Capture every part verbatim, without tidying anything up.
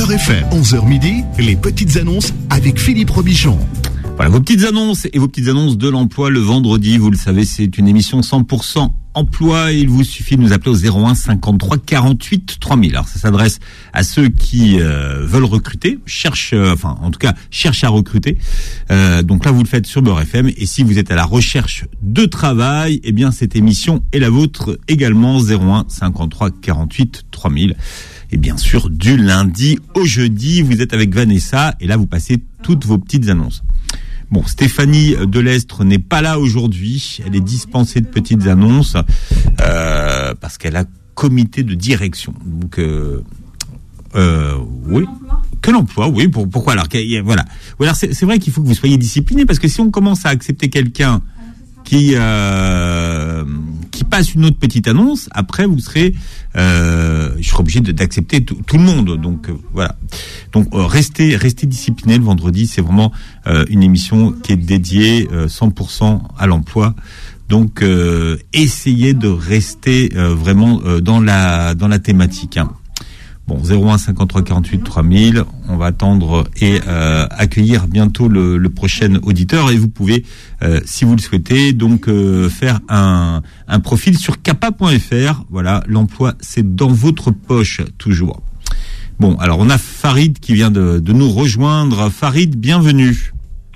Beurre F M, onze heures midi, les petites annonces avec Philippe Robichon. Voilà, vos petites annonces et vos petites annonces de l'emploi le vendredi. Vous le savez, c'est une émission cent pour cent emploi. Il vous suffit de nous appeler au zéro un cinquante-trois quarante-huit trois mille. Alors, ça s'adresse à ceux qui euh, veulent recruter, cherchent, euh, enfin, en tout cas, cherchent à recruter. Euh, donc là, vous le faites sur Beurre F M. Et si vous êtes à la recherche de travail, eh bien, cette émission est la vôtre également. zéro un cinquante-trois quarante-huit trois mille. Et bien sûr, du lundi au jeudi, vous êtes avec Vanessa. Et là, vous passez toutes vos petites annonces. Bon, Stéphanie Delestre n'est pas là aujourd'hui. Elle est dispensée de petites annonces euh, parce qu'elle a comité de direction. Donc, euh, euh, oui, que l'emploi, oui. Pour, pourquoi alors voilà. Alors c'est, c'est vrai qu'il faut que vous soyez discipliné parce que si on commence à accepter quelqu'un qui euh, qui passe une autre petite annonce, après vous serez, euh, je serai obligé de, d'accepter tout, tout le monde. Donc euh, voilà. Donc euh, restez restez disciplinés le vendredi. C'est vraiment euh, une émission qui est dédiée euh, cent pour cent à l'emploi. Donc euh, essayez de rester euh, vraiment euh, dans la dans la thématique. Hein. Bon, zéro un cinquante-trois quarante-huit trois mille, on va attendre et euh, accueillir bientôt le, le prochain auditeur et vous pouvez, euh, si vous le souhaitez, donc euh, faire un, un profil sur capa point f r. Voilà, l'emploi, c'est dans votre poche, toujours. Bon, alors on a Farid qui vient de, de nous rejoindre. Farid, bienvenue.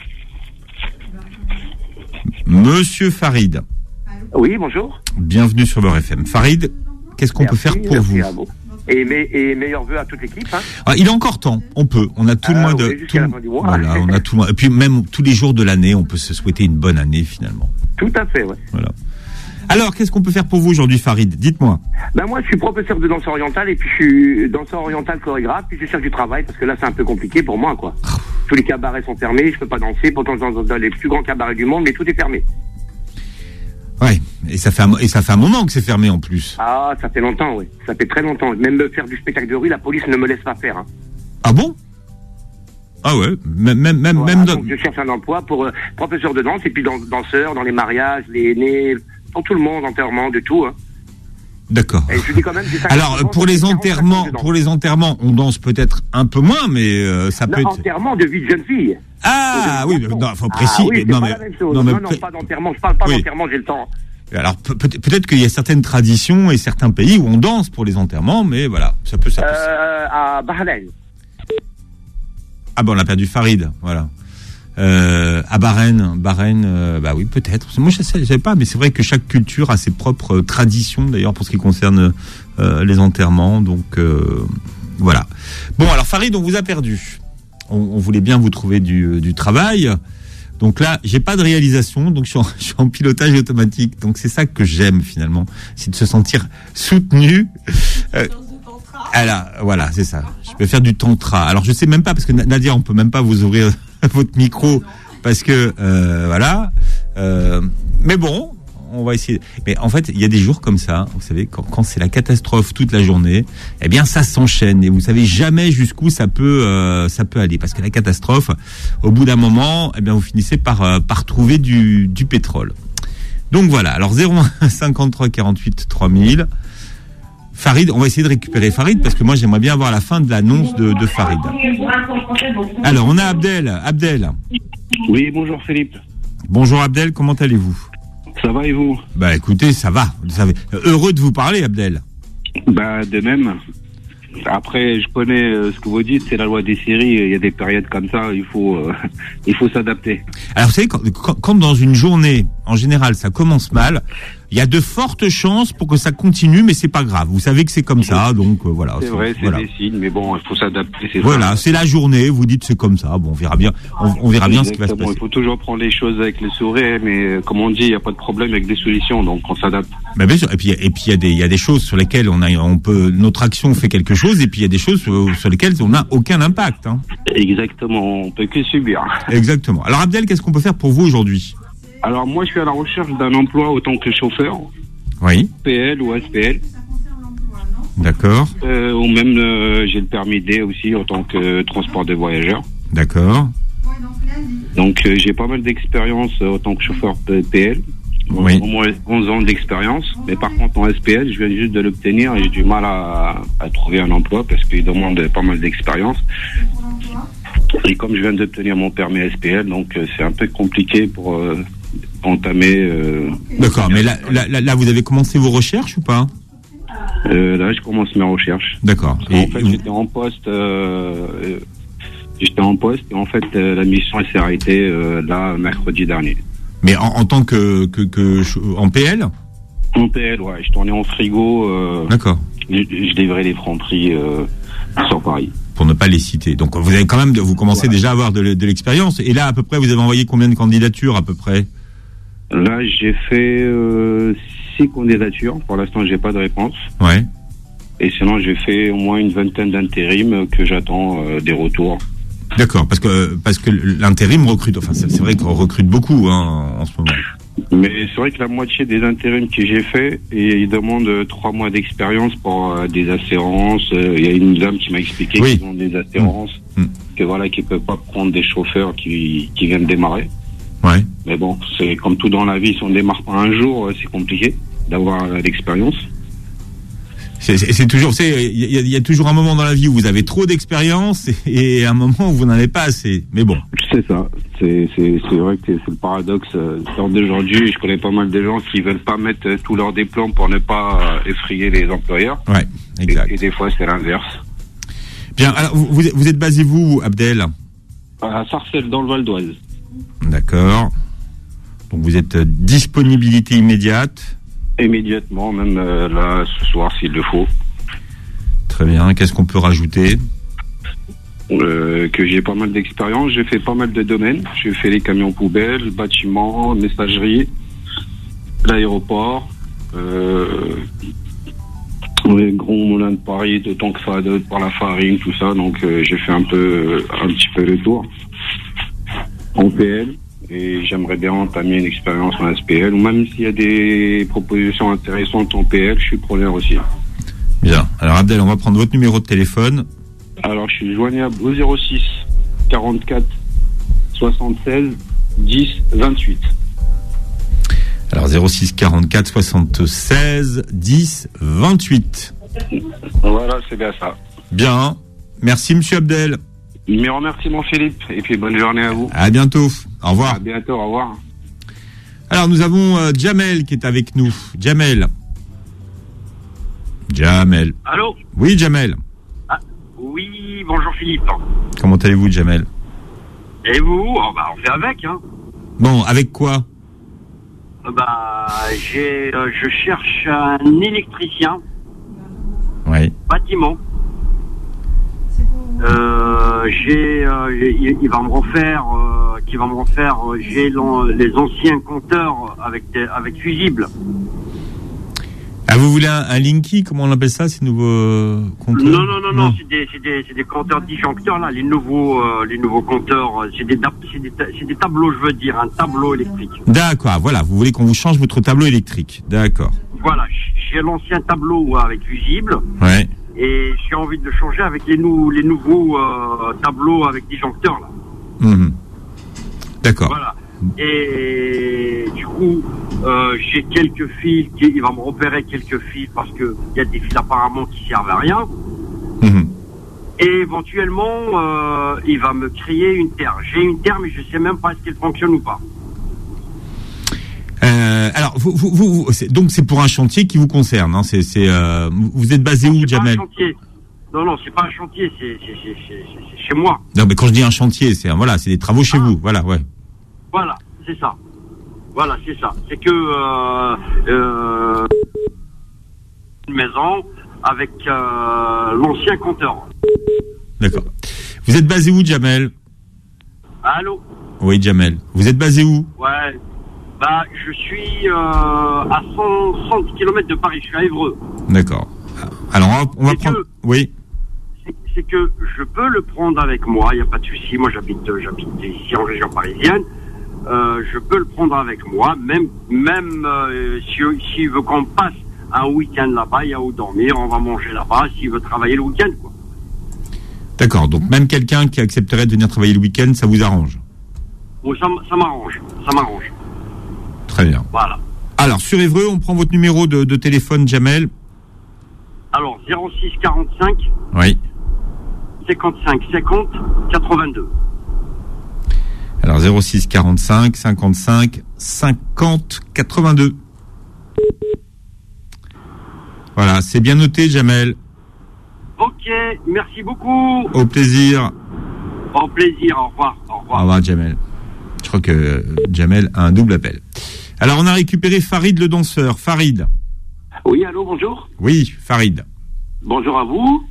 Monsieur Farid. Oui, bonjour. Bienvenue sur Beurre F M. Farid, qu'est-ce qu'on merci, peut faire pour vous? Et, mes, et meilleurs vœux à toute l'équipe. Hein. Ah, il est encore temps, on peut. On a tout ah, le mois de. Oui, jusqu'à tout, la fin du mois. Voilà, on a tout le mois. Et puis même tous les jours de l'année, on peut se souhaiter une bonne année finalement. Tout à fait, ouais. Voilà. Alors, qu'est-ce qu'on peut faire pour vous aujourd'hui, Farid? Dites-moi. Ben moi, je suis professeur de danse orientale et puis je suis danseur oriental chorégraphe. Puis je cherche du travail parce que là, c'est un peu compliqué pour moi, quoi. Tous les cabarets sont fermés, je peux pas danser. Pourtant, je danse dans les plus grands cabarets du monde, mais tout est fermé. Ouais, et ça fait un, et ça fait un moment que c'est fermé en plus. Ah, ça fait longtemps, oui. Ça fait très longtemps. Même me faire du spectacle de rue, la police ne me laisse pas faire. Hein. Ah bon? Ah ouais, même même même voilà, même. Donc dans... je cherche un emploi pour euh, professeur de danse et puis dans, danseur dans les mariages, les nés, pour tout le monde, enterrement, de tout. Hein. D'accord. Et je dis quand même. Alors pour les enterrements, pour les enterrements, on danse peut-être un peu moins, mais euh, ça non, peut être. Enterrement de vie de jeune fille. Ah oui, non, faut préciser. Ah, oui, non, pas mais, la même chose. non, mais non, non, pas d'enterrement. Je parle pas oui. d'enterrement, j'ai le temps. Alors peut- peut-être qu'il y a certaines traditions et certains pays où on danse pour les enterrements, mais voilà, ça peut ça. Peut, euh, à Bahreïn. Ah ben on a perdu Farid, voilà. Euh, à Bahreïn, Bahreïn, euh, bah oui peut-être. Moi je ne savais pas, mais c'est vrai que chaque culture a ses propres traditions d'ailleurs pour ce qui concerne euh, les enterrements, donc euh, voilà. Bon alors Farid, on vous a perdu. On, on voulait bien vous trouver du, du travail. Donc là, j'ai pas de réalisation, donc je suis, en, je suis en pilotage automatique. Donc c'est ça que j'aime finalement, c'est de se sentir soutenu. Euh, alors, voilà, c'est ça. Je peux faire du tantra. Alors je sais même pas parce que Nadia, on peut même pas vous ouvrir votre micro parce que euh, voilà. Euh, mais bon, on va essayer. Mais en fait, il y a des jours comme ça, vous savez, quand, quand c'est la catastrophe toute la journée, eh bien ça s'enchaîne et vous savez jamais jusqu'où ça peut euh, ça peut aller parce que la catastrophe, au bout d'un moment, eh bien vous finissez par euh, par trouver du du pétrole. Donc voilà. Alors zéro un cinquante-trois quarante-huit trois mille. Farid, on va essayer de récupérer Farid parce que moi j'aimerais bien avoir la fin de l'annonce de, de Farid. Alors on a Abdel. Abdel. Oui, bonjour Philippe. Bonjour Abdel, comment allez-vous? Ça va et vous? Bah écoutez, ça va. Vous savez, heureux de vous parler, Abdel. Bah de même. Après, je connais euh, ce que vous dites, c'est la loi des séries. Il y a des périodes comme ça, il faut, euh, il faut s'adapter. Alors vous savez, quand, quand, quand dans une journée, en général, ça commence mal, il y a de fortes chances pour que ça continue, mais c'est pas grave. Vous savez que c'est comme ça, donc euh, voilà. C'est, c'est vrai, c'est voilà. des signes, mais bon, il faut s'adapter. C'est voilà, ça. C'est la journée. Vous dites c'est comme ça. Bon, on verra bien. On, on verra bien ce qui va se passer. Il faut toujours prendre les choses avec le sourire, mais comme on dit, il n'y a pas de problème avec des solutions, donc on s'adapte. Mais bien sûr. Et puis, et puis il y a des, il y a des choses sur lesquelles on a, on peut, notre action fait quelque chose, et puis il y a des choses sur, sur lesquelles on n'a aucun impact. Hein. Exactement. On peut que subir. Exactement. Alors Abdel, qu'est-ce qu'on peut faire pour vous aujourd'hui? Alors moi, je suis à la recherche d'un emploi autant que chauffeur. Oui. P L ou S P L. D'accord. Euh, ou même euh, j'ai le permis D aussi en tant que transport de voyageurs. D'accord. Donc euh, j'ai pas mal d'expérience euh, en tant que chauffeur P L. Oui. Au moins onze ans d'expérience. Mais par contre, en S P L, je viens juste de l'obtenir et j'ai du mal à, à trouver un emploi parce qu'il demande pas mal d'expérience. Et comme je viens d'obtenir mon permis S P L, donc euh, c'est un peu compliqué pour euh, entamer... Euh, D'accord, mais là, là, là, là, vous avez commencé vos recherches ou pas? euh, Là, je commence mes recherches. D'accord. En fait, j'étais en poste... Euh, j'étais en poste et en fait, euh, la mission s'est arrêtée euh, là, mercredi dernier. Mais en, en tant que, que, que en P L? En P L, ouais. Je tournais en frigo. Euh, D'accord. Je, je livrais les francs-prix euh, sur Paris. Pour ne pas les citer. Donc vous avez quand même, vous commencez voilà. déjà à avoir de, de l'expérience. Et là, à peu près, vous avez envoyé combien de candidatures à peu près? Là, j'ai fait euh, six candidatures. Pour l'instant, j'ai pas de réponse. Ouais. Et sinon, j'ai fait au moins une vingtaine d'intérims que j'attends euh, des retours. D'accord, parce que parce que l'intérim recrute. Enfin, c'est, c'est vrai qu'on recrute beaucoup hein, en ce moment. Mais c'est vrai que la moitié des intérims que j'ai fait, et ils demandent trois mois d'expérience pour euh, des assurances. Il euh, y a une dame qui m'a expliqué oui. qu'ils ont des assurances, mmh. que voilà, qu'ils peuvent pas prendre des chauffeurs qui qui viennent démarrer. Ouais. Mais bon, c'est comme tout dans la vie, si on démarre pas un jour, c'est compliqué d'avoir euh, l'expérience. C'est, c'est, c'est toujours, c'est, il y, y a toujours un moment dans la vie où vous avez trop d'expérience et, et un moment où vous n'en avez pas assez. Mais bon. C'est ça. C'est, c'est, c'est vrai que c'est, c'est le paradoxe. Lors d'aujourd'hui, je connais pas mal de gens qui veulent pas mettre tous leurs diplômes pour ne pas effrayer les employeurs. Ouais, exact. Et, et des fois, c'est l'inverse. Bien. Alors, vous, vous êtes basé vous, Abdel? À Sarcelles, dans le Val d'Oise. D'accord. Donc, vous êtes disponibilité immédiate? Immédiatement, même euh, là, ce soir, s'il le faut. Très bien. Qu'est-ce qu'on peut rajouter? euh, Que j'ai pas mal d'expérience. J'ai fait pas mal de domaines. J'ai fait les camions poubelles, le bâtiment, messagerie, l'aéroport, euh, les grands moulins de Paris, de Tankfade, par la farine, tout ça. Donc, euh, j'ai fait un peu, un petit peu le tour en P L. Et j'aimerais bien entamer une expérience en S P L, ou même s'il y a des propositions intéressantes en P L, je suis preneur aussi. Bien. Alors Abdel, on va prendre votre numéro de téléphone. Alors je suis joignable au zéro six quarante-quatre soixante-seize dix vingt-huit. Alors zéro six quarante-quatre soixante-seize dix vingt-huit. Voilà, c'est bien ça. Bien. Merci Monsieur Abdel. Mais remercie mon Philippe, et puis bonne journée à vous. À bientôt. Au revoir. À bientôt, au revoir. Alors nous avons euh, Jamel qui est avec nous. Jamel. Jamel. Allô? Oui, Jamel. Ah, oui, bonjour Philippe. Comment allez-vous, Jamel? Et vous? Oh, bah, on fait avec, hein. Bon, avec quoi? Bah, j'ai, euh, je cherche un électricien. Oui. Bâtiment. Euh, j'ai, euh, il, il va me refaire, euh, qui va me refaire, euh, j'ai les anciens compteurs avec des, avec fusibles. Ah, vous voulez un, un Linky, comment on appelle ça, ces nouveaux compteurs? Non, non, non, non, c'est des, c'est des, c'est des compteurs disjoncteurs, là, les nouveaux, euh, les nouveaux compteurs, c'est des, c'est des, c'est des tableaux, je veux dire, un tableau électrique. D'accord, voilà, vous voulez qu'on vous change votre tableau électrique, d'accord. Voilà, j'ai l'ancien tableau avec fusible. Ouais. Et j'ai envie de le changer avec les, nou- les nouveaux euh, tableaux avec disjoncteurs, là. Mmh. D'accord. Voilà. Et du coup, euh, j'ai quelques fils, qui, il va me repérer quelques fils parce que il y a des fils apparemment qui servent à rien. Mmh. Et éventuellement, euh, il va me créer une terre. J'ai une terre, mais je sais même pas si elle fonctionne ou pas. Euh, alors, vous, vous, vous, c'est, donc c'est pour un chantier qui vous concerne. Hein, c'est, c'est, euh, vous êtes basé non, où, c'est Jamel? pas un chantier. Non, non, c'est pas un chantier, c'est, c'est, c'est, c'est, c'est chez moi. Non, mais quand je dis un chantier, c'est voilà, c'est des travaux chez ah. vous. Voilà, ouais. Voilà, c'est ça. Voilà, c'est ça. C'est que euh, euh, une maison avec euh, l'ancien compteur. D'accord. Vous êtes basé où, Jamel? Allô? Oui, Jamel. Vous êtes basé où? Ouais. Bah, je suis euh, à cent, cent kilomètres de Paris. Je suis à Évreux. D'accord. Alors, on va, on va prendre... Que, oui. C'est, c'est que je peux le prendre avec moi. Il n'y a pas de souci. Moi, j'habite, j'habite ici en région parisienne. Euh, je peux le prendre avec moi. Même, même euh, si, s'il veut qu'on passe un week-end là-bas, il y a où dormir. On va manger là-bas. S'il veut travailler le week-end, quoi. D'accord. Donc, même quelqu'un qui accepterait de venir travailler le week-end, ça vous arrange? Oui, ça, ça m'arrange. Ça m'arrange. Très bien. Voilà. Alors, sur Évreux, on prend votre numéro de, de téléphone, Jamel. Alors, zéro six quarante-cinq Oui. cinquante-cinq cinquante quatre-vingt-deux. Alors, zéro six quarante-cinq cinquante-cinq cinquante quatre-vingt-deux. Voilà, c'est bien noté, Jamel. Ok, merci beaucoup. Au plaisir. Au plaisir, au revoir. Au revoir, au revoir Jamel. Je crois que Jamel a un double appel. Alors, on a récupéré Farid le danseur. Farid. Oui, allô, bonjour. Oui, Farid. Bonjour à vous.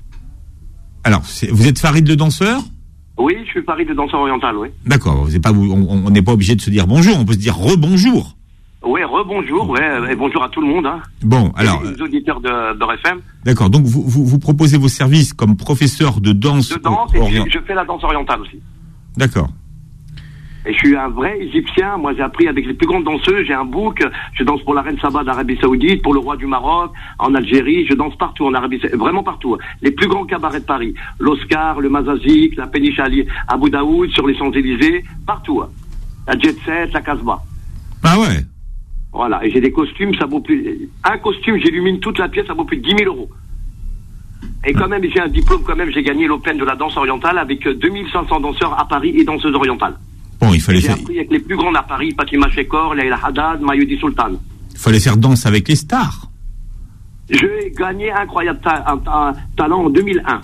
Alors, c'est, vous êtes Farid le danseur ? Oui, je suis Farid le danseur oriental, oui. D'accord, vous êtes pas, on n'est pas obligé de se dire bonjour, on peut se dire rebonjour. Oui, rebonjour, ouais, et bonjour à tout le monde. Hein. Bon, alors... Et les auditeurs de, de R F M. D'accord, donc vous, vous, vous proposez vos services comme professeur de danse... De danse, et puis je fais la danse orientale aussi. D'accord. Et je suis un vrai égyptien, moi j'ai appris avec les plus grandes danseuses, j'ai un book, je danse pour la reine Saba d'Arabie Saoudite, pour le roi du Maroc, en Algérie, je danse partout en Arabie Saoudite, vraiment partout. Les plus grands cabarets de Paris, l'Oscar, le Mazazik, la Péniche Ali, Abu Daoud, sur les Champs-Élysées, partout. La Jet Set, la Casbah. Ah ouais. Voilà, et j'ai des costumes, ça vaut plus... Un costume, j'illumine toute la pièce, ça vaut plus de dix mille euros. Et quand même, j'ai un diplôme, quand même, j'ai gagné l'Open de la danse orientale avec deux mille cinq cents danseurs à Paris et danseuses orientales. Bon, il fallait j'ai faire... appris avec les plus grands à Paris, Fatima Shekor, Leila Haddad, Mayudi Sultan. Il fallait faire danse avec les stars. J'ai gagné incroyable ta- un, un talent en deux mille un.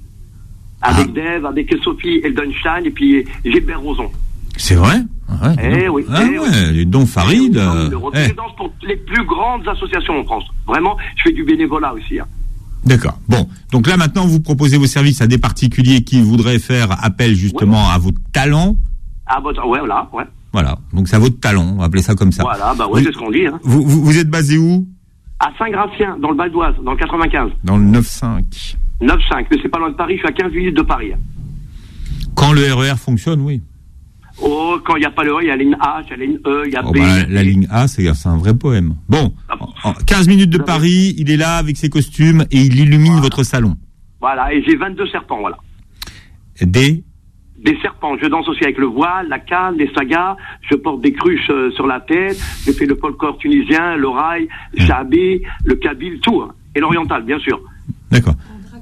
Avec ah. Dave, avec Sophie Eldenstein et puis Gilbert Rozon. C'est vrai? Ouais, eh oui. Ah eh ouais, oui. Donc Farid. Euh, eh. Je danse pour les plus grandes associations en France. Vraiment, je fais du bénévolat aussi. Hein. D'accord. Bon, donc là maintenant vous proposez vos services à des particuliers qui voudraient faire appel justement ouais. à votre talent. Ah bah ouais, voilà, ouais. Voilà, donc c'est à votre talent, on va appeler ça comme ça. Voilà, bah ouais, vous, c'est ce qu'on dit. Hein. Vous, vous, vous êtes basé où? À Saint-Gratien, dans le Val d'Oise, dans le quatre-vingt-quinze. Dans le neuf cinq. neuf cinq, mais c'est pas loin de Paris, je suis à quinze minutes de Paris. Quand le R E R fonctionne, oui. Oh, quand il n'y a pas le E, il y a la ligne H, il y a la ligne E, il y a oh B. Bah, la ligne A, c'est, c'est un vrai poème. Bon, en quinze minutes de Paris, il est là avec ses costumes et il illumine voilà. votre salon. Voilà, et j'ai vingt-deux serpents, voilà. Des Des serpents. Je danse aussi avec le voile, la canne, les sagas. Je porte des cruches euh, sur la tête. Je fais le folklore tunisien, l'orail, le chabé, le kabyle, tout. Hein. Et l'oriental, bien sûr. D'accord.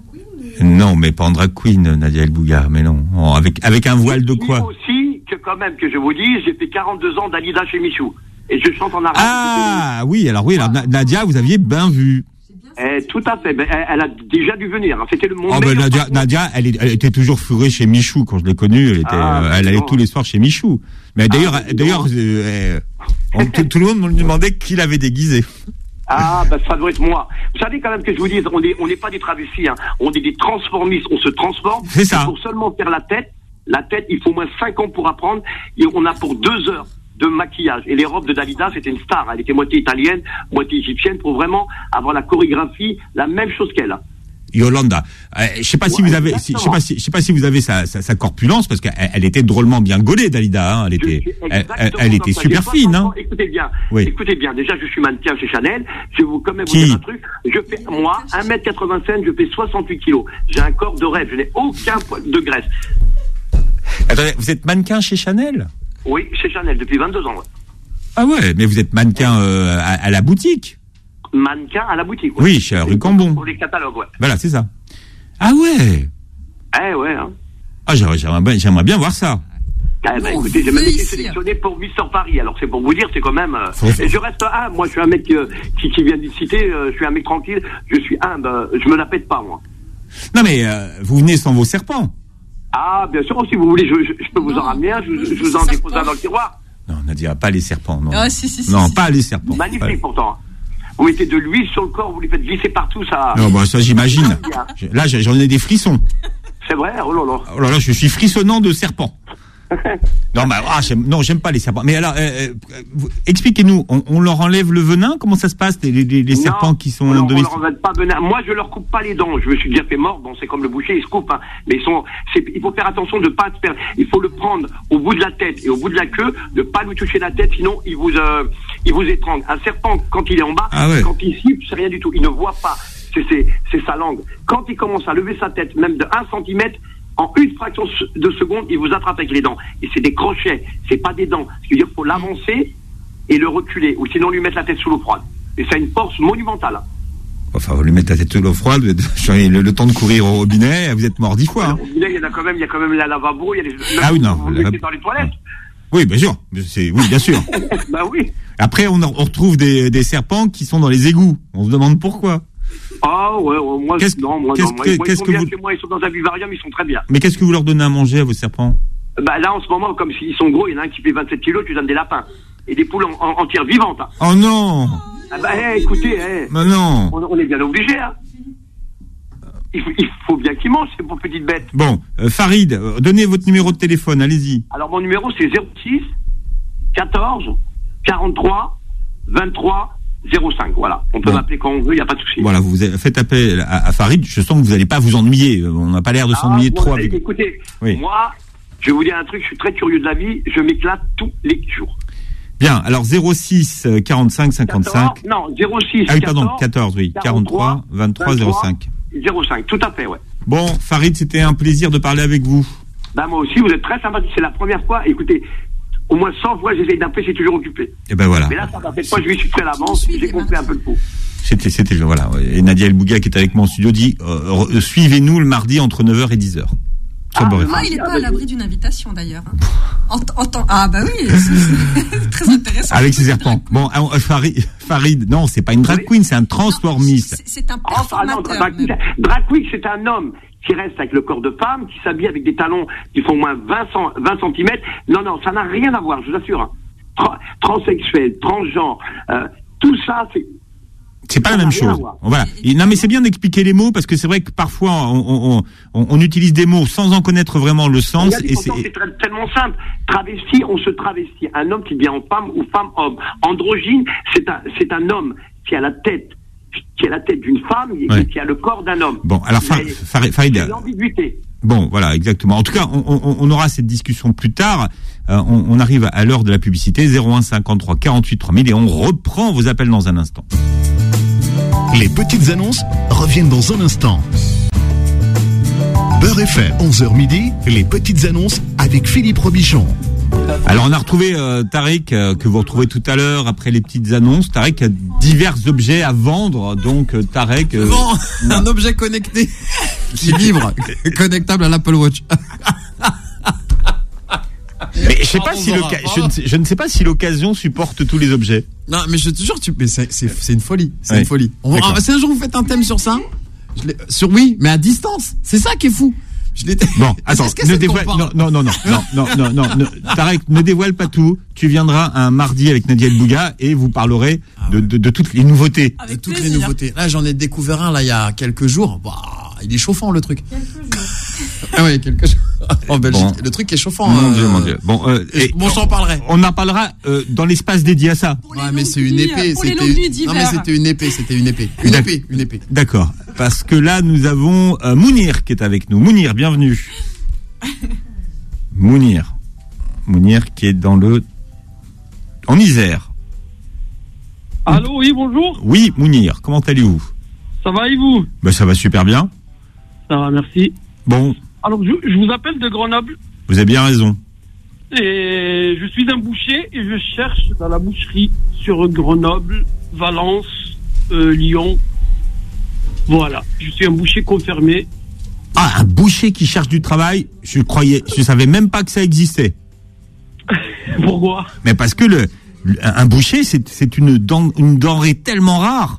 Non, mais pas en drag queen, Nadia El Bougar, mais non. Oh, avec, avec un voile de quoi? Aussi, que quand même, que je vous dise, j'ai fait quarante-deux ans d'Alida chez Michou. Et je chante en arabe. Ah, oui, alors oui, alors Nadia, vous aviez bien vu. Eh, tout à fait. Ben, elle, elle a déjà dû venir. Hein. C'était le monde. Oh, ben Nadia, Nadia elle, est, elle était toujours fourrée chez Michou quand je l'ai connue. Elle était, ah, euh, elle allait tous les soirs chez Michou. Mais d'ailleurs, ah, d'ailleurs, euh, on, tout, tout le monde me demandait qui l'avait déguisé. Ah, ben ça doit être moi. Vous savez quand même que je vous dise, on n'est on n'est pas des travestis. Hein. On est des transformistes. On se transforme. C'est ça. Pour seulement faire la tête, la tête, il faut au moins cinq ans pour apprendre. Et on a pour deux heures de maquillage. Et les robes de Dalida, c'était une star. Elle était moitié italienne, moitié égyptienne, pour vraiment avoir la chorégraphie, la même chose qu'elle. Yolanda, euh, je sais pas ouais, si vous avez, si, je sais pas si, je sais pas si vous avez sa, sa, sa corpulence parce qu'elle elle était drôlement bien gaulée, Dalida. Hein, elle était, elle, elle, elle était super fine. Hein. Écoutez bien, oui. écoutez bien. Déjà, je suis mannequin chez Chanel. Je vais vous quand même vous Qui dire un truc. Je fais moi un mètre quatre-vingt-cinq, je fais soixante-huit kilos. J'ai un corps de rêve. Je n'ai aucun poil de graisse. Attendez, vous êtes mannequin chez Chanel? Oui, chez Chanel depuis vingt-deux ans. Ouais. Ah ouais, mais vous êtes mannequin euh, à, à la boutique. Mannequin à la boutique. Ouais. Oui, chez rue Cambon. Pour les catalogues, ouais. Voilà, c'est ça. Ah ouais. Eh ouais. Hein. Ah j'aimerais, j'aimerais, j'aimerais bien voir ça. Eh ben, écoutez, j'ai même été sélectionné pour Mister Paris. Alors c'est pour vous dire, c'est quand même. Euh, et je reste un. Moi, je suis un mec euh, qui, qui vient d'une cité. Euh, je suis un mec tranquille. Je suis humble. Euh, je me la pète pas, moi. Non mais euh, vous venez sans vos serpents. Ah bien sûr. Si vous voulez, je, je, je peux vous en ramener un. Je, je vous en dépose un dans le tiroir. Non, Nadia, pas les serpents. Non, ah, si, si, non si, pas si. les serpents. Magnifique pas... pourtant. Vous mettez de l'huile sur le corps, vous les faites glisser partout, ça. Non, bah ça j'imagine. Là, j'en ai des frissons. C'est vrai, oh là là. Oh là là, je suis frissonnant de serpents. Non, bah, ah, j'aime, non, j'aime pas les serpents. Mais alors, euh, euh, expliquez-nous, on, on leur enlève le venin? Comment ça se passe, les, les, les non, serpents qui sont on leur, domestiques? on leur enlève pas venin. Moi, je leur coupe pas les dents. Je me suis déjà fait mort. Bon, c'est comme le boucher, il se coupe. Hein. Mais ils sont, c'est, il faut faire attention de pas se faire. Il faut le prendre au bout de la tête et au bout de la queue, de pas lui toucher la tête, sinon il vous, euh, il vous étrangle. Un serpent, quand il est en bas, ah ouais. quand il siffle, c'est rien du tout. Il ne voit pas. C'est, c'est, c'est sa langue. Quand il commence à lever sa tête, même de un centimètre, en une fraction de seconde, il vous attrape avec les dents. Et c'est des crochets, c'est pas des dents. Ce qui veut dire qu'il faut l'avancer et le reculer, ou sinon lui mettre la tête sous l'eau froide. Et ça a une force monumentale. Enfin, vous lui mettez la tête sous l'eau froide, le, le temps de courir au robinet, vous êtes mort dix fois. Hein. Au robinet, il y en a quand même, il y a quand même la lavabo, il y a les. Ah oui, non. Vous mettez dans les toilettes. Oui, bien sûr. C'est, oui, bien sûr. Bah oui. Après, on, on retrouve des, des serpents qui sont dans les égouts. On se demande pourquoi. Ah ouais, ouais moi, qu'est-ce, non, moi, qu'est-ce non. Moi, que, ils qu'est-ce sont que bien vous... chez moi, ils sont dans un vivarium, ils sont très bien. Mais qu'est-ce que vous leur donnez à manger à vos serpents? Bah là, en ce moment, comme s'ils sont gros, il y en a un qui fait vingt-sept kilos, tu donnes des lapins. Et des poules en, en, entières vivantes. Hein. Oh non. Ah bah, hey, écoutez, hey, bah non. On, on est bien obligé, hein. Il faut, il faut bien qu'ils mangent, ces pauvres petites bêtes. Bon, euh, Farid, euh, donnez votre numéro de téléphone, allez-y. Alors, mon numéro, c'est zéro six quatorze quarante-trois vingt-trois zéro cinq. Voilà. On peut bon. m'appeler quand on veut, il n'y a pas de souci. Voilà, vous faites appel à, à Farid. Je sens que vous n'allez pas vous ennuyer. On n'a pas l'air de s'ennuyer ah, trop bon, avec. Écoutez, oui. moi, je vais vous dire un truc, je suis très curieux de la vie, je m'éclate tous les jours. Bien, alors zéro six quarante-cinq cinquante-cinq. quatorze, non, zéro six Ah oui, pardon, quatorze, oui, quarante-trois vingt-trois zéro cinq. zéro cinq, tout à fait, ouais. Bon, Farid, c'était un plaisir de parler avec vous. Bah, moi aussi, vous êtes très sympathique. C'est la première fois, écoutez, au moins cent fois, j'essaye d'appeler, c'est toujours occupé. Et ben voilà. Mais là, ça va, cette fois, je lui suis fait à l'avance, j'ai compris un peu le coup. C'était, c'était, voilà. Et Nadia El Bouga, qui est avec moi en studio, dit, euh, euh, suivez-nous le mardi entre neuf heures et dix heures. Ah, ah, il n'est pas à l'abri d'une invitation d'ailleurs. En, en temps... Ah bah oui, c'est, c'est très intéressant. Avec ses serpents. Bon, euh, Farid, Farid, non, c'est pas une drag queen, c'est un transformiste. C'est, c'est un performateur. Oh, drag, drag queen, c'est un homme qui reste avec le corps de femme, qui s'habille avec des talons qui font au moins vingt centimètres. Non, non, ça n'a rien à voir, je vous assure. Hein. Tra- transsexuel, transgenre, euh, tout ça, c'est... C'est pas la même chose. Voilà. Et, non, mais c'est bien d'expliquer les mots parce que c'est vrai que parfois on, on, on, on utilise des mots sans en connaître vraiment le sens. Et c'est... c'est tellement simple. Travesti, on se travestit. Un homme qui devient en femme ou femme-homme. Androgyne, c'est un, c'est un homme qui a la tête, qui a la tête d'une femme et ouais. qui a le corps d'un homme. Bon, alors Farid, Farid, l'ambiguïté. Bon, voilà, exactement. En tout cas, on, on, on aura cette discussion plus tard. Euh, on, on arrive à l'heure de la publicité, zéro un cinquante-trois quarante-huit trois mille, et on reprend vos appels dans un instant. Les petites annonces reviennent dans un instant. Beurre F M, onze heures midi, les petites annonces avec Philippe Robichon. Alors on a retrouvé euh, Tariq, euh, que vous retrouvez tout à l'heure après les petites annonces. Tariq a divers objets à vendre, donc euh, Tariq... Euh, Vend un objet connecté, qui vibre, connectable à l'Apple Watch. Mais je sais pas si je, ne sais, je ne sais pas si l'occasion supporte tous les objets. Non, mais je te jure, tu, mais c'est, c'est, c'est une folie, c'est ouais. une folie. On, ah, si un jour vous faites un thème sur ça, je l'ai, sur oui, mais à distance, c'est ça qui est fou. Je l'ai. Bon, attends, ne dévoile, non, non, non, non, non, non, non, non, non, Tarek, ne dévoile pas tout. Tu viendras un mardi avec Nadia El Bouga et vous parlerez ah ouais. de, de, de toutes les nouveautés. Avec de toutes plaisir. les nouveautés. Là, j'en ai découvert un là il y a quelques jours. Bah, il est chauffant le truc. Quelques jours. Ah oui, quelque chose. En Belgique, bon. le truc est chauffant. Mon euh, Dieu, mon Dieu. Bon, euh, et, bon, j'en parlerai. On en parlera euh, dans l'espace dédié à ça. Ouais, mais c'est une épée. Pour c'était... Les non, mais c'était une épée. C'était une épée. Une D'ac- épée. Une épée. D'accord. Parce que là, nous avons euh, Mounir qui est avec nous. Mounir, bienvenue. Mounir. Mounir qui est dans le... en Isère. Allô, oui, bonjour. Oui, Mounir, comment allez-vous? Ça va et vous? Ben, ça va super bien. Ça va, merci. Bon. Alors, je, je vous appelle de Grenoble. Vous avez bien raison. Et je suis un boucher et je cherche dans la boucherie sur Grenoble, Valence, euh, Lyon. Voilà, je suis un boucher confirmé. Ah, un boucher qui cherche du travail, je croyais, je savais même pas que ça existait. Pourquoi? Mais parce que le, le un boucher, c'est, c'est une, den, une denrée tellement rare.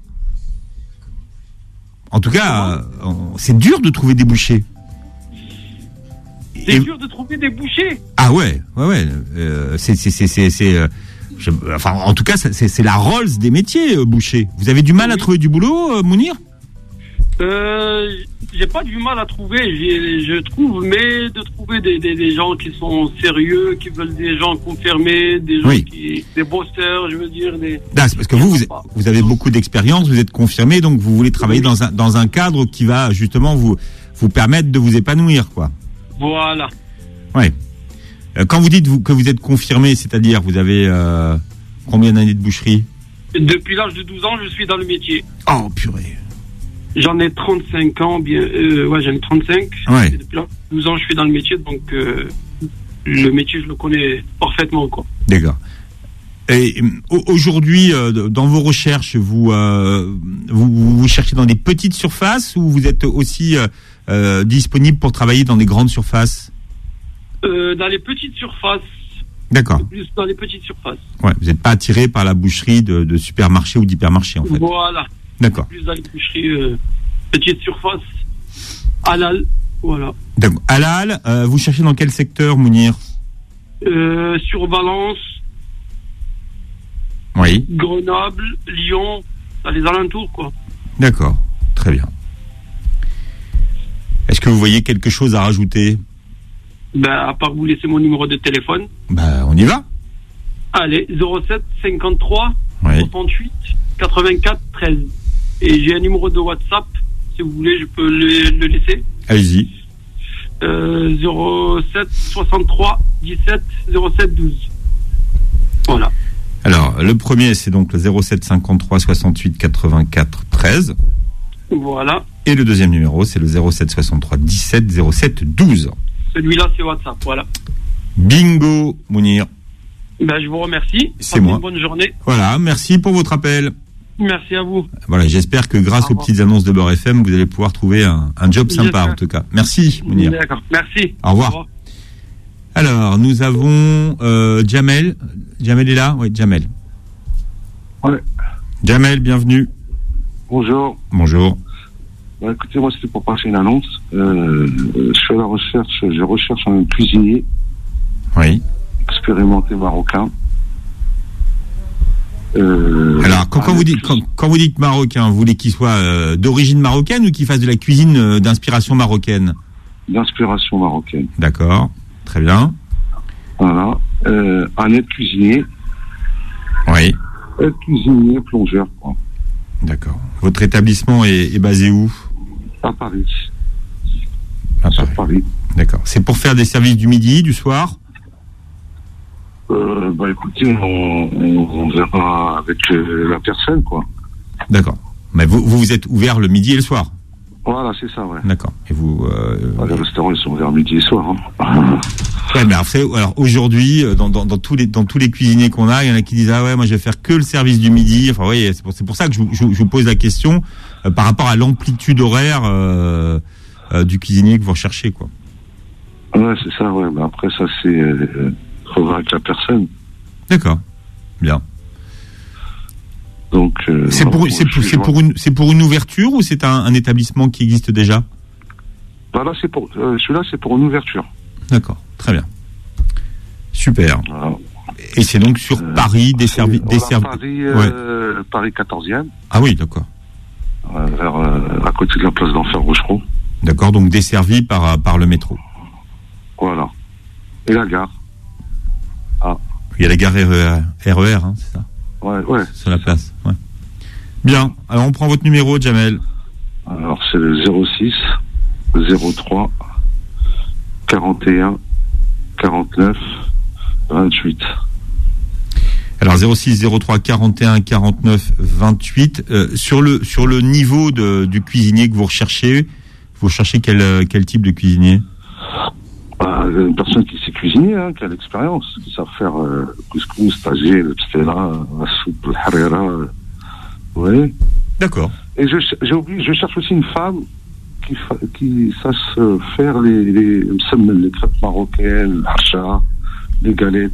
En tout cas, euh, c'est dur de trouver des bouchers. C'est Et... dur de trouver des bouchers. Ah ouais, ouais, ouais. Euh, c'est, c'est, c'est, c'est, c'est euh, je, enfin, en tout cas, c'est, c'est la Rolls des métiers, euh, boucher. Vous avez du mal oui. à trouver du boulot, euh, Mounir? Euh, j'ai pas du mal à trouver, j'ai, je trouve, mais de trouver des, des, des gens qui sont sérieux, qui veulent des gens confirmés, des gens oui. qui, des bosseurs, je veux dire, des. Ah, c'est parce que vous, vous, vous avez beaucoup d'expérience, vous êtes confirmé, donc vous voulez travailler oui. dans un, dans un cadre qui va justement vous, vous permettre de vous épanouir, quoi. Voilà. Ouais. Euh, quand vous dites vous, que vous êtes confirmé, c'est-à-dire, vous avez, euh, combien d'années de boucherie? Depuis l'âge de douze ans, je suis dans le métier. Oh, purée. J'en ai trente-cinq ans, bien, euh, ouais, j'en ai trente-cinq. Ouais. Depuis douze ans, je suis dans le métier, donc euh, le métier, je le connais parfaitement, quoi. D'accord. Et aujourd'hui, dans vos recherches, vous, euh, vous vous cherchez dans des petites surfaces ou vous êtes aussi euh, disponible pour travailler dans des grandes surfaces? euh, Dans les petites surfaces. D'accord. Plus dans les petites surfaces. Ouais, vous n'êtes pas attiré par la boucherie de, de supermarché ou d'hypermarché en fait. Voilà. D'accord. Plus dans les boucheries euh, petites surfaces. Halal. Voilà. D'accord. Halal, euh, vous cherchez dans quel secteur, Mounir? euh, Sur Valence. Oui. Grenoble, Lyon, dans les alentours, quoi. D'accord, très bien. Est-ce que vous voyez quelque chose à rajouter? Ben, à part vous laisser mon numéro de téléphone. Ben, on y va. Allez, zéro sept cinquante-trois Oui. soixante-huit quatre-vingt-quatre treize. Et j'ai un numéro de WhatsApp, si vous voulez, je peux le, le laisser. Allez-y. Euh, zéro sept soixante-trois dix-sept zéro sept douze. Voilà. Alors, le premier, c'est donc le zéro sept cinquante-trois soixante-huit quatre-vingt-quatre treize. Voilà. Et le deuxième numéro, c'est le zéro sept soixante-trois dix-sept zéro sept douze. Celui-là, c'est WhatsApp, voilà. Bingo, Mounir. Ben, je vous remercie. C'est Passez moi. Une bonne journée. Voilà, merci pour votre appel. Merci à vous. Voilà, j'espère que grâce aux petites annonces de Beurre F M, vous allez pouvoir trouver un, un job sympa, J'espère. en tout cas. Merci, Mounir. D'accord, merci. Au revoir. Alors, nous avons euh, Jamel. Jamel est là? Oui, Jamel. Ouais. Jamel, bienvenue. Bonjour. Bonjour. Bah, écoutez, moi, c'était pour passer une annonce. Euh, je suis à la recherche, je recherche un cuisinier. Oui. Expérimenté marocain. Euh, Alors, quand, quand, vous dites, quand, quand vous dites marocain, vous voulez qu'il soit euh, d'origine marocaine ou qu'il fasse de la cuisine euh, d'inspiration marocaine? D'inspiration marocaine. D'accord, très bien. Voilà. Euh, un aide cuisinier. Oui. Aide cuisinier, plongeur, quoi. D'accord. Votre établissement est, est basé où? À Paris. À Paris. Paris. D'accord. C'est pour faire des services du midi, du soir? Euh, bah écoutez, on, on, on verra avec euh, la personne, quoi. D'accord. Mais vous, vous, vous êtes ouvert le midi et le soir? Voilà, c'est ça, ouais. D'accord. Et vous... Euh, bah, les restaurants, ils sont ouverts midi et soir. Hein. Ouais, mais alors, alors aujourd'hui, dans, dans, dans, tous les, dans tous les cuisiniers qu'on a, il y en a qui disent « Ah ouais, moi je vais faire que le service du midi ». Enfin, oui, c'est pour, c'est pour ça que je, je, je vous pose la question euh, par rapport à l'amplitude horaire euh, euh, du cuisinier que vous recherchez, quoi. Ouais, c'est ça, ouais. Mais après, ça, c'est... Euh, faut voir avec la personne. D'accord. Bien. Donc, euh, c'est pour, c'est pour, c'est pour une, c'est pour une ouverture ou c'est un, un établissement qui existe déjà? Bah là, c'est pour, euh, celui-là, c'est pour une ouverture. D'accord. Très bien. Super. Voilà. Et c'est donc sur euh, Paris, desservi, desservi... Paris, euh, ouais. Paris quatorzième. Ah oui, d'accord. Euh, vers, euh, à côté de la place d'Enfer Rochereau. D'accord, donc desservi par, par le métro. Voilà. Et la gare. Ah. Il y a la gare R E R, R E R hein, c'est ça? Ouais, ouais. Sur la place, ouais. Bien. Alors, on prend votre numéro, Jamel. Alors, c'est le zéro six zéro trois quarante et un quarante-neuf vingt-huit. Alors, zéro six zéro trois quarante et un quarante-neuf vingt-huit. Euh, sur le, sur le niveau de, du cuisinier que vous recherchez, vous cherchez quel, quel type de cuisinier? Bah, une personne qui sait cuisiner, hein, qui a l'expérience, qui sait faire euh, couscous, tagine, le pstela, la soupe, le harira. Euh, oui. D'accord. Et je, j'ai oublié, je cherche aussi une femme qui, fa, qui sache faire les, les, les crêpes marocaines, l'archa, les galettes.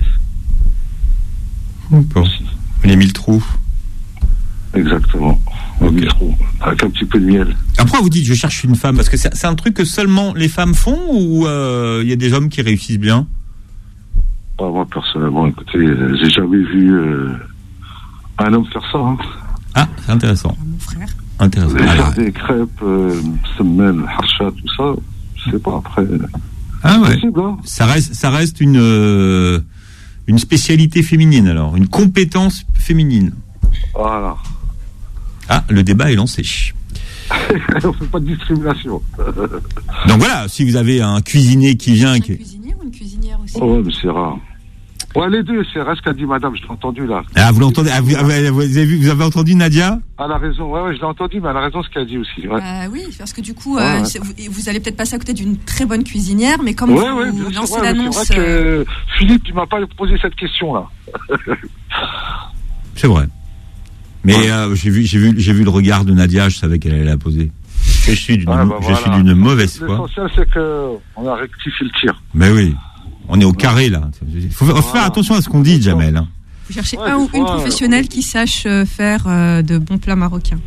Bon. Les mille trous. Exactement. Okay. Mille trous. Avec un petit peu de miel. Après, vous dites, je cherche une femme, parce que c'est, c'est un truc que seulement les femmes font ou il euh, y a des hommes qui réussissent bien? Bah, moi, personnellement, écoutez, j'ai jamais vu euh, un homme faire ça. Hein. Ah, c'est intéressant. Mon frère. Intéressant. Faire Alors, des crêpes, euh, semaine, harcha, tout ça, je sais pas, après. Ah ouais. Possible, hein. Ça reste, ça reste une, euh, une spécialité féminine, alors, une compétence féminine. Voilà. Ah, le débat est lancé. On fait pas de discrimination. Donc voilà, si vous avez un cuisinier qui vient... Un qui... cuisinier ou une cuisinière aussi? Oh, ouais, mais c'est rare. Ouais, les deux, c'est reste qu'a dit madame, je l'ai entendu là. Ah, vous l'entendez, ah, vous, ah, vous, avez vu, vous avez entendu Nadia? Elle a raison, ouais, ouais, je l'ai entendu, mais elle a raison ce qu'elle a dit aussi. Ouais. Euh, oui, parce que du coup, ouais, euh, ouais. Vous, vous allez peut-être passer à côté d'une très bonne cuisinière, mais comme ouais, vous ouais, lancez ouais, l'annonce... C'est vrai que euh... Philippe, il m'a pas posé cette question là. C'est vrai. Mais ouais. euh, j'ai vu, j'ai vu, j'ai vu le regard de Nadia. Je savais qu'elle allait la poser. Je suis d'une, ah, bah, je voilà. suis d'une mauvaise foi. L'essentiel, c'est que on a rectifié le tir. Mais oui, on est au carré là. Il faut voilà. faire attention à ce qu'on dit, Jamel. Hein. Vous cherchez ouais, un ou une professionnelle ouais. qui sache faire euh, de bons plats marocains.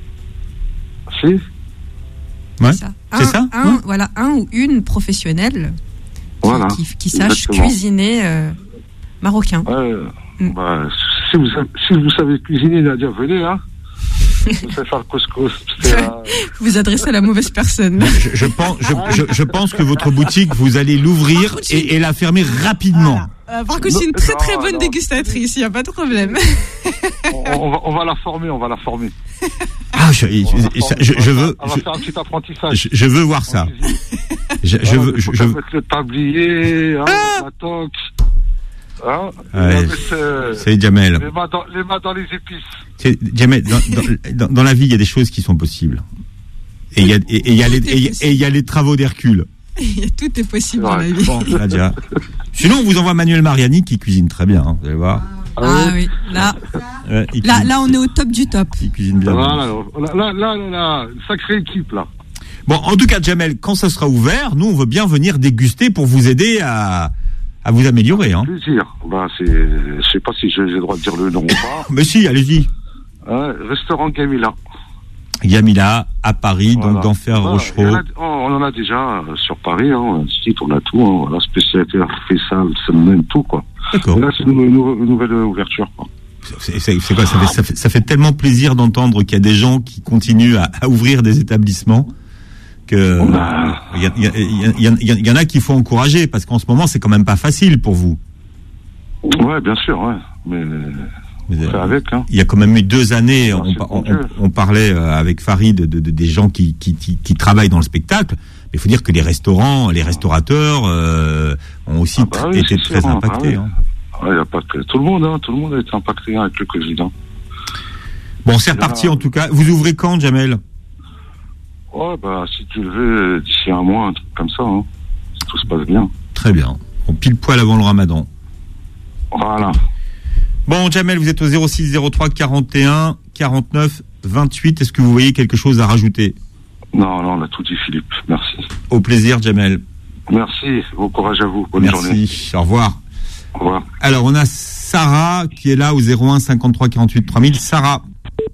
Si. Ouais. C'est ça. Un, c'est ça un, ouais. Voilà, un ou une professionnelle qui, voilà. qui, qui sache Exactement. cuisiner euh, marocain. Ouais, mm. bah, si, vous, si vous savez cuisiner, Nadia, venez, hein. Vous savez faire le couscous. Vous vous adressez à la mauvaise personne. Je, je, pense, je, je, je pense que votre boutique, vous allez l'ouvrir et, et la fermer rapidement. Voilà. Euh, par contre, c'est une très très bonne non. dégustatrice, il n'y a pas de problème. On, on, va, on va la former, on va la former. Ah, je, je, je, je veux. On va faire un petit apprentissage. Je, je veux voir ça. Je, je veux. Je, je veux mettre le tablier, hein, ah la toque. Hein, ouais, c'est Jamel. Les mains dans les, mains dans les épices. C'est Jamel. Dans, dans, dans la vie, il y a des choses qui sont possibles. Et il y a et il y a les et il y a les travaux d'Hercule. Tout est possible dans la vie. Bon, Nadia. Sinon, on vous envoie Manuel Mariani qui cuisine très bien. Hein, vous allez voir. Ah, ah oui, là, ouais, là, là, on est au top du top. Il cuisine bien. Voilà, là, là, là, là, là, sacrée équipe là. Bon, en tout cas, Jamel, quand ça sera ouvert, nous, on veut bien venir déguster pour vous aider à. À vous améliorer, hein. Plaisir. Bah, c'est, je sais pas si j'ai le droit de dire le nom ou pas. Mais si, allez-y. Euh, restaurant Gamila. Gamila, à Paris, voilà. Donc d'Enfer voilà. Rochereau. On en a déjà sur Paris, hein. On a un site, on a tout, hein. Voilà, spécialité Faisal, semaine, tout, quoi. D'accord. Et là, c'est une, une, une nouvelle ouverture, quoi. C'est, c'est, c'est quoi, ça fait, ça fait, ça fait tellement plaisir d'entendre qu'il y a des gens qui continuent à, à ouvrir des établissements. Il y, y, y, y, y en a qu'il faut encourager parce qu'en ce moment c'est quand même pas facile pour vous. Ouais, bien sûr, ouais. Mais, mais euh, avec. Hein. Il y a quand même eu deux années, on, on, on, on parlait avec Farid de, de, de des gens qui, qui, qui, qui travaillent dans le spectacle. Mais il faut dire que les restaurants, les restaurateurs euh, ont aussi ah bah oui, été très sûr, impactés. Hein. Ah ouais. Ouais, y a pas que tout le monde, hein, tout le monde a été impacté hein, avec le Covid. Hein. Bon, c'est reparti en tout cas. Vous ouvrez quand, Jamel? Ouais, bah, si tu le veux, d'ici un mois, un truc comme ça, hein, si tout se passe bien. Très bien. On pile poil avant le ramadan. Voilà. Bon, Jamel, vous êtes au zéro six zéro trois quarante et un quarante-neuf vingt-huit. Est-ce que vous voyez quelque chose à rajouter? Non, non, on a tout dit, Philippe. Merci. Au plaisir, Jamel. Merci. Bon courage à vous. Bonne Merci. journée. Merci. Au revoir. Au revoir. Alors, on a Sarah qui est là au zéro un cinquante-trois quarante-huit trois mille. Sarah.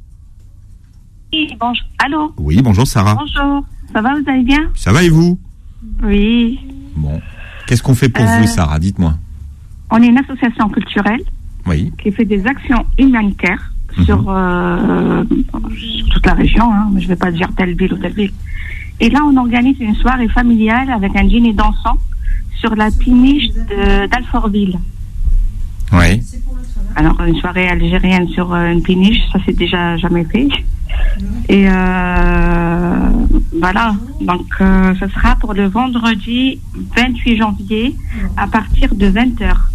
Oui, bonjour. Allô? Oui, bonjour Sarah. Bonjour. Ça va, vous allez bien? Ça va et vous? Oui. Bon. Qu'est-ce qu'on fait pour euh, vous, Sarah? Dites-moi. On est une association culturelle. Oui. Qui fait des actions humanitaires mm-hmm. sur, euh, sur toute la région. Hein, mais je ne vais pas dire telle ville ou telle ville. Et là, on organise une soirée familiale avec un dîner dansant sur la péniche de, d'Alfortville. Oui. Alors, une soirée algérienne sur euh, une péniche, ça c'est déjà jamais fait. Et euh, voilà, donc euh, ce sera pour le vendredi vingt-huit janvier à partir de vingt heures.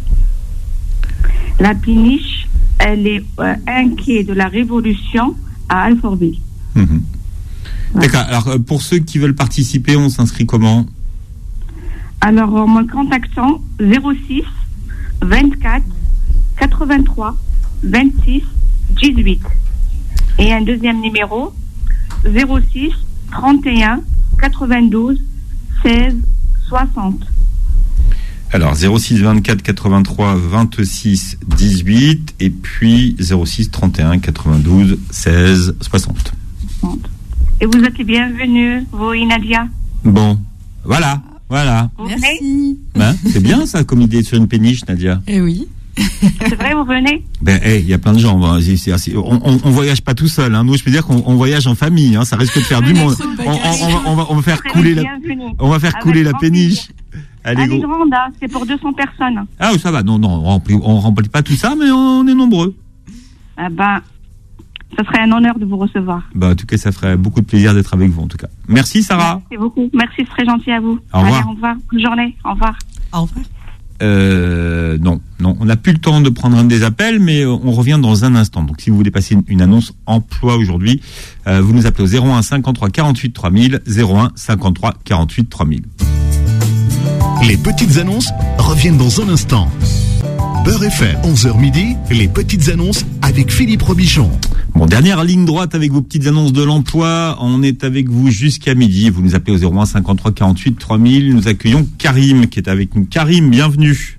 La péniche, elle est euh, un quai de la Révolution à Alfortville. Mmh. Ouais. D'accord, alors pour ceux qui veulent participer, on s'inscrit comment? Alors en me contactant zéro six vingt-quatre quatre-vingt-trois vingt-six dix-huit. Et un deuxième numéro, zéro six trente et un quatre-vingt-douze seize soixante. Alors, zéro six vingt-quatre quatre-vingt-trois vingt-six dix-huit et puis zéro six trente et un quatre-vingt-douze seize soixante. Et vous êtes les bienvenus, vous et Nadia. Bon, voilà, voilà. Merci. Ben, c'est bien ça comme idée sur une péniche, Nadia. Eh oui. C'est vrai, vous venez? Ben, il hey, y a plein de gens. C'est, c'est, c'est, on, on, on voyage pas tout seul. Hein. Nous, je peux dire qu'on on voyage en famille. Hein. Ça risque de faire du monde. On, on, on, on, va, on va faire couler la, on va faire couler la péniche. Allez, go. Grande, c'est pour deux cents personnes. Ah oui, ça va. Non, non, on remplit, on remplit pas tout ça, mais on est nombreux. Ah ben, ça serait un honneur de vous recevoir. Ben, en tout cas, ça ferait beaucoup de plaisir d'être avec vous, en tout cas. Merci, Sarah. Merci beaucoup. Merci, c'est très gentil à vous. Au revoir. Allez, au revoir. Bonne journée. Au revoir. Au revoir. Euh, non, non, on n'a plus le temps de prendre un des appels, mais on revient dans un instant. Donc, si vous voulez passer une, une annonce emploi aujourd'hui, euh, vous nous appelez au zéro un cinquante-trois quarante-huit trois mille, zéro un cinquante-trois quarante-huit trois mille. Les petites annonces reviennent dans un instant. Beurre F M, onze heures midi, les petites annonces avec Philippe Robichon. Bon, dernière ligne droite avec vos petites annonces de l'emploi. On est avec vous jusqu'à midi. Vous nous appelez au zéro un cinquante-trois quarante-huit trois mille. Nous accueillons Karim qui est avec nous. Karim, bienvenue.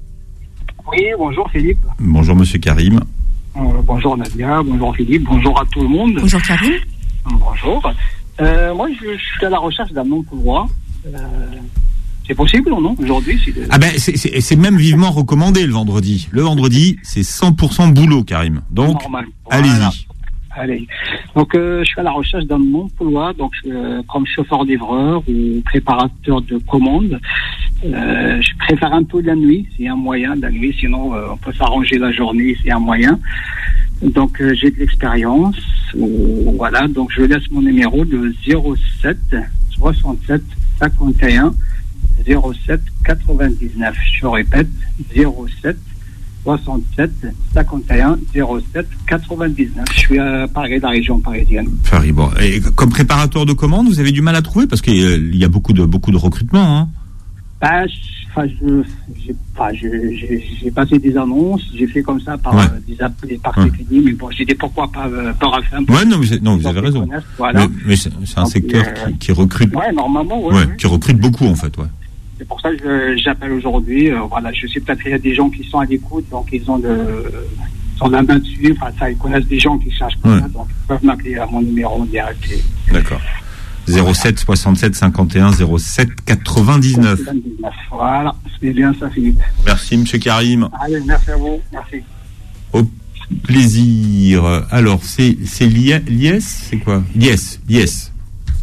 Oui, bonjour Philippe. Bonjour Monsieur Karim. Euh, bonjour Nadia, bonjour Philippe, bonjour à tout le monde. Bonjour Karim. Bonjour. Euh, moi, je, je suis à la recherche d'un emploi. Euh, c'est possible ou non aujourd'hui c'est de... Ah ben, c'est, c'est, c'est même vivement recommandé le vendredi. Le vendredi, c'est cent pour cent boulot, Karim. Donc, normal. Allez-y. Voilà. Allez. Donc, euh, je suis à la recherche d'un emploi, donc euh, comme chauffeur-livreur ou préparateur de commandes. Euh, je préfère un peu la nuit, c'est un moyen, la nuit, sinon euh, on peut s'arranger la journée, c'est un moyen. Donc, euh, j'ai de l'expérience. Euh, voilà, donc je laisse mon numéro de zéro sept soixante-sept cinquante et un zéro sept quatre-vingt-dix-neuf. Je répète, zéro sept soixante-sept cinquante et un zéro sept quatre-vingt-dix-neuf. Je suis à Paris, la région parisienne. Paris, bon. Et comme préparateur de commandes, vous avez du mal à trouver parce qu'il euh, y a beaucoup de beaucoup de recrutement, hein. Bah, enfin, je, j'ai, enfin, je, j'ai, j'ai passé des annonces, j'ai fait comme ça par Ouais. euh, des appels particuliers, ouais. Mais bon, j'ai dit pourquoi pas euh, par F M. Ouais, non, vous, non, vous avez raison. Voilà. Mais, mais c'est, c'est un Donc, secteur euh, qui, qui recrute. Ouais, normalement, ouais. Ouais, ouais. qui recrute beaucoup en fait, ouais. C'est pour ça que je, j'appelle aujourd'hui. Euh, voilà, je sais peut-être qu'il y a des gens qui sont à l'écoute, donc ils ont de, ils ont la main dessus. Enfin, ça, ils connaissent des gens qui cherchent comme Ouais. ça, donc ils peuvent m'appeler à mon numéro direct. Et, D'accord. zéro sept soixante-sept cinquante et un zéro sept quatre-vingt-dix-neuf. Voilà, c'est bien ça, Philippe. Merci Monsieur Karim. Allez, merci à vous. Merci. Au plaisir. Alors, c'est, c'est l'I E S, c'est quoi? L'I E S, l'I E S.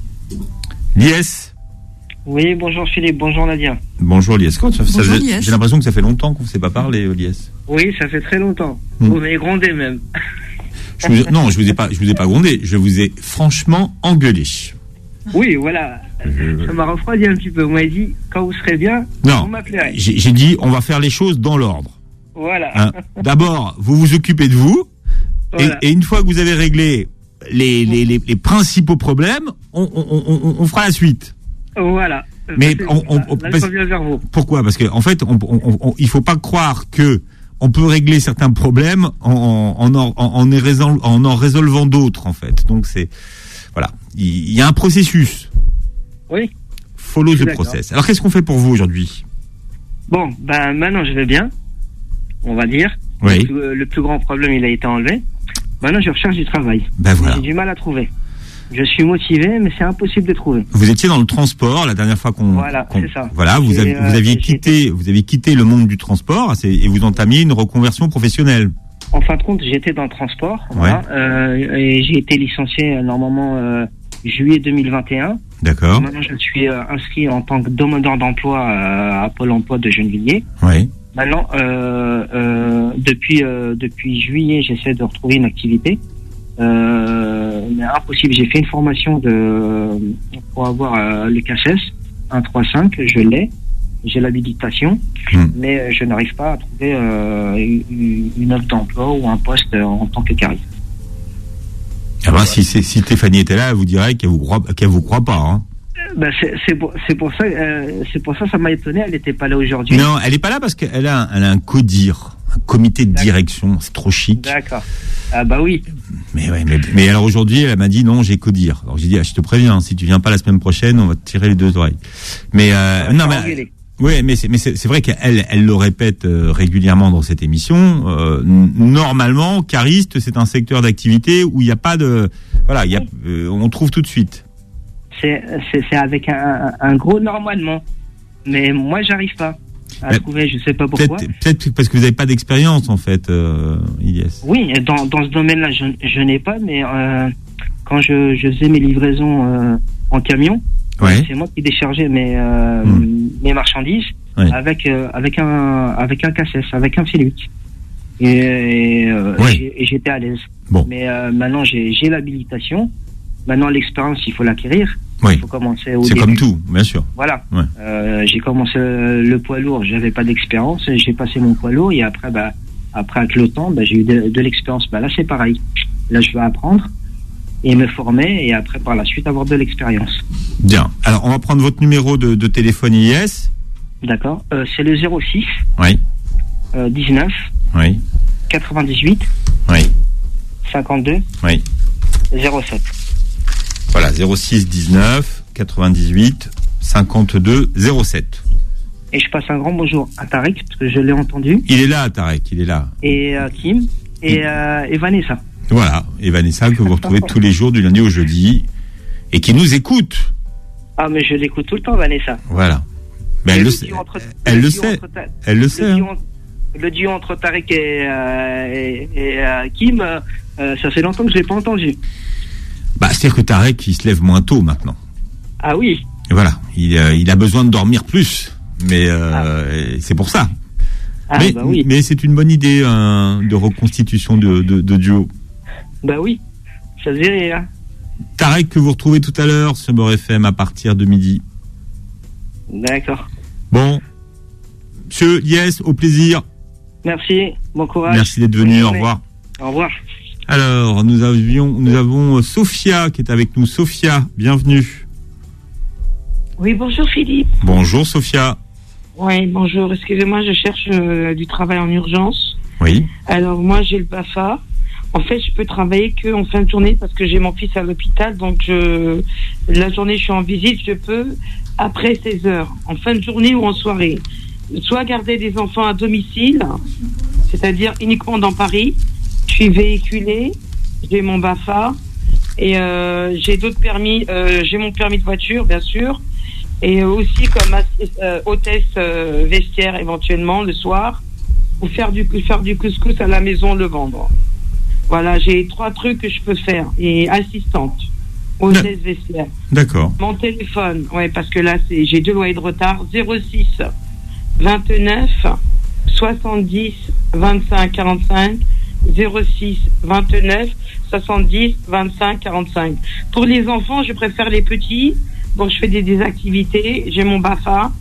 L'I E S. Oui, bonjour Philippe, bonjour Nadia. Bonjour l'I E S. Quand ça, ça Bonjour, faisait- l'I E S. j'ai l'impression que ça fait longtemps qu'on ne s'est pas parlé, l'I E S. Oui, ça fait très longtemps. Hmm. Vous m'avez grondé même. Je vous ai- non, je vous ai pas, je vous ai pas grondé. Je vous ai franchement engueulé. Oui, voilà. Ça m'a refroidi un petit peu. Vous m'avez dit, quand vous serez bien, Non. vous m'appellerez. J'ai, j'ai dit, on va faire les choses dans l'ordre. Voilà. Hein. D'abord, vous vous occupez de vous, et- Voilà. et, une fois que vous avez réglé les, les, les, les principaux problèmes, on, on, on, on fera la suite. Voilà. Mais C'est- on, on- là, on- je parce- reviens vers vous. pourquoi? Parce que en fait, on, on, on- il faut pas croire que on peut régler certains problèmes en en en, en, en, en, résol- en, en résolvant d'autres, en fait. Donc c'est voilà, il, il y a un processus. Oui. Follow Je suis the d'accord. process. Alors qu'est-ce qu'on fait pour vous aujourd'hui? Bon, ben maintenant je vais bien, on va dire. Oui. Le, plus, le plus grand problème, il a été enlevé. Maintenant, je recherche du travail. Ben voilà. J'ai du mal à trouver. Je suis motivé, mais c'est impossible de trouver. Vous étiez dans le transport la dernière fois qu'on. Voilà, qu'on- c'est ça. Voilà, vous, J'ai, avez, euh, vous aviez j'ai quitté, vous avez quitté le monde du transport c'est- et vous entamiez une reconversion professionnelle. En fin de compte, j'étais dans le transport, voilà, euh, et j'ai été licencié euh, normalement euh, juillet deux mille vingt et un. D'accord. Maintenant, je suis euh, inscrit en tant que demandeur d'emploi euh, à Pôle emploi de Gennevilliers. Oui. Maintenant, euh, euh, depuis euh, depuis juillet, j'essaie de retrouver une activité. Euh, mais impossible. J'ai fait une formation de pour avoir euh, le K S S un trois cinq. Je l'ai. J'ai l'habilitation, Hmm. mais euh, je n'arrive pas à trouver euh, une, une offre d'emploi ou un poste euh, en tant que cariste. Ah ben, si, c'est- si Stéphanie était là, elle vous dirait qu'elle vous croit, qu'elle vous croit pas. Hein. Ben, c'est, c'est pour c'est pour ça euh, c'est pour ça ça m'a étonné. Elle n'était pas là aujourd'hui. Non, elle est pas là parce qu'elle a, un- elle a un CODIR, un comité de direction. C'est trop chic. D'accord. Ah bah oui. Mais ouais, mais, mais alors aujourd'hui, elle m'a dit non, j'ai CODIR. Alors j'ai dit, ah, je te préviens, si tu viens pas la semaine prochaine, on va te tirer les deux oreilles. Mais euh, non, mais engueuler. oui, mais c'est mais c'est, c'est vrai qu'elle elle le répète euh, régulièrement dans cette émission. Euh, n- normalement, cariste, c'est un secteur d'activité où il n'y a pas de voilà, il y a euh, on trouve tout de suite. C'est c'est c'est avec un, un gros normalement. Mais moi j'arrive pas à Mais trouver. Je sais pas pourquoi. Peut-être, peut-être parce que vous n'avez pas d'expérience en fait, euh, Ilyes. Oui, dans, dans ce domaine-là, je, je n'ai pas, mais euh, quand je, je faisais mes livraisons euh, en camion, Ouais. c'est moi qui déchargeais mes, euh, Hmm. mes marchandises Ouais. avec, euh, avec un avec un K S S, avec un Philips. Et, et, euh, Ouais. j'ai- et j'étais à l'aise. Bon. Mais euh, maintenant, j'ai, j'ai l'habilitation. Maintenant, l'expérience, il faut l'acquérir. Oui. Il faut commencer au C'est début. comme tout, bien sûr. Voilà. Ouais. Euh, j'ai commencé euh, le poids lourd, j'avais pas d'expérience, j'ai passé mon poids lourd et après, bah, après avec le temps, bah, j'ai eu de, de l'expérience. Bah, là, c'est pareil. Là, je vais apprendre et me former et après, par la suite, avoir de l'expérience. Bien. Alors, on va prendre votre numéro de, de téléphone I S. D'accord. Euh, c'est le zéro six Oui. euh, dix-neuf. Oui. quatre-vingt-dix-huit. Oui. cinquante-deux. Oui. zéro sept. Voilà, zéro six dix-neuf quatre-vingt-dix-huit cinquante-deux zéro sept. Et je passe un grand bonjour à Tarek, parce que je l'ai entendu. Il est là, Tarek, il est là. Et euh, Kim. Et, euh, et Vanessa. Voilà, et Vanessa, que vous retrouvez tous les jours du lundi au jeudi, et qui nous écoute. Ah, mais je l'écoute tout le temps, Vanessa. Voilà. Mais elle le sait. Elle le sait. Elle le sait. Le duo entre Tarek et, euh, et, et euh, Kim, euh, ça fait longtemps que je l'ai pas entendu. Bah, c'est-à-dire que Tarek, il se lève moins tôt maintenant. Ah oui. Et voilà, il, euh, il a besoin de dormir plus, mais euh, ah. c'est pour ça. Ah, mais bah oui. mais c'est une bonne idée hein, de reconstitution de, de, de duo. Bah oui, ça se verrait. Hein. Tarek, que vous retrouvez tout à l'heure sur Beurre F M à partir de midi. D'accord. Bon, monsieur, yes, au plaisir. Merci, bon courage. Merci d'être venu, au revoir. Au revoir. Alors, nous avions, nous avons Sophia qui est avec nous. Sophia, bienvenue. Oui, bonjour Philippe. Bonjour Sophia. Oui, bonjour. Excusez-moi, je cherche euh, du travail en urgence. Oui. Alors, moi, j'ai le B A F A. En fait, je peux travailler qu'en fin de journée parce que j'ai mon fils à l'hôpital. Donc, je, la journée, je suis en visite. Je peux après seize heures, en fin de journée ou en soirée. Soit garder des enfants à domicile, c'est-à-dire uniquement dans Paris. Je suis véhiculée, j'ai mon B A F A et euh, j'ai d'autres permis. Euh, j'ai mon permis de voiture, bien sûr, et aussi comme euh, hôtesse euh, vestiaire éventuellement le soir, ou faire du faire du couscous à la maison le vendre. Voilà, j'ai trois trucs que je peux faire et assistante, hôtesse vestiaire. D'accord. Mon téléphone, ouais, parce que là c'est j'ai deux loyers de retard. zéro six vingt-neuf soixante-dix vingt-cinq quarante-cinq. zéro six vingt-neuf soixante-dix vingt-cinq quarante-cinq. Pour les enfants, je préfère les petits. Donc, je fais des, des activités. J'ai mon B A F A.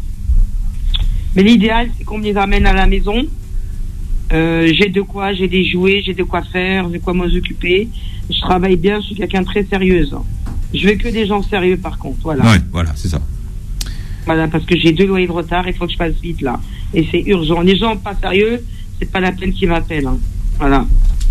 Mais l'idéal, c'est qu'on me les amène à la maison. Euh, j'ai de quoi, j'ai des jouets, j'ai de quoi faire, j'ai de quoi m'en occuper. Je travaille bien, je suis quelqu'un de très sérieuse. Je veux que des gens sérieux, par contre. Voilà. Ouais, voilà, c'est ça. Voilà, parce que j'ai deux loyers de retard, il faut que je passe vite, là. Et c'est urgent. Les gens pas sérieux, c'est pas la peine qu'ils m'appellent. Hein. Voilà.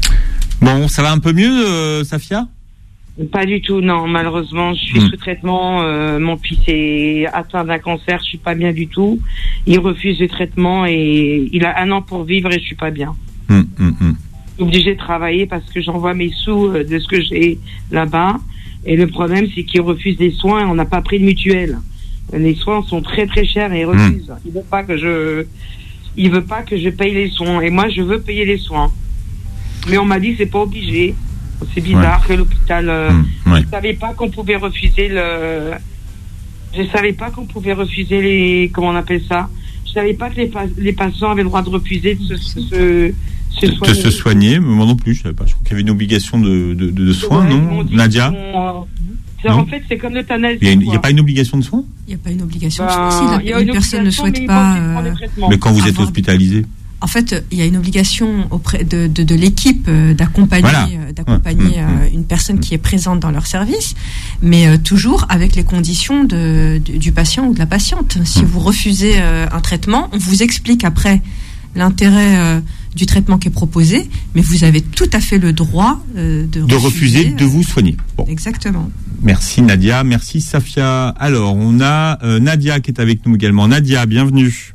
Bon, ça va un peu mieux, euh, Safia ? Pas du tout, non. Malheureusement, je suis mmh. sous traitement. Euh, mon fils est atteint d'un cancer. Je suis pas bien du tout. Il refuse le traitement et il a un an pour vivre et je suis pas bien. Mmh, mmh, mmh. Je suis obligée de travailler parce que j'envoie mes sous de ce que j'ai là-bas. Et le problème, c'est qu'il refuse des soins. On n'a pas pris de mutuelle. Les soins sont très très chers et il refuse. Mmh. Il veut pas que je, il veut pas que je paye les soins. Et moi, je veux payer les soins. Mais on m'a dit que c'est pas obligé. C'est bizarre ouais. que l'hôpital. Euh, mmh, ouais. Je savais pas qu'on pouvait refuser le. Je savais pas qu'on pouvait refuser les. Comment on appelle ça ? Je savais pas que les, pa... les patients avaient le droit de refuser de se, se, se, se soigner. De se soigner, mais moi non plus, je savais pas. Je crois qu'il y avait une obligation de, de, de, de soins, ouais, non, Nadia ? C'est, en fait, c'est comme l'euthanasie. Il n'y a, a pas une obligation de soins ? Il n'y a pas une obligation de bah, soins. Si la, une personne ne souhaite pas. Euh, mais quand vous êtes hospitalisé ? En fait, il y a une obligation auprès de, de, de l'équipe euh, d'accompagner, voilà. euh, d'accompagner euh, une personne qui est présente dans leur service, mais euh, toujours avec les conditions de, de, du patient ou de la patiente. Si vous refusez euh, un traitement, on vous explique après l'intérêt euh, du traitement qui est proposé, mais vous avez tout à fait le droit euh, de, de refuser, refuser de vous soigner. Bon. Exactement. Merci Nadia, merci Safia. Alors, on a euh, Nadia qui est avec nous également. Nadia, bienvenue.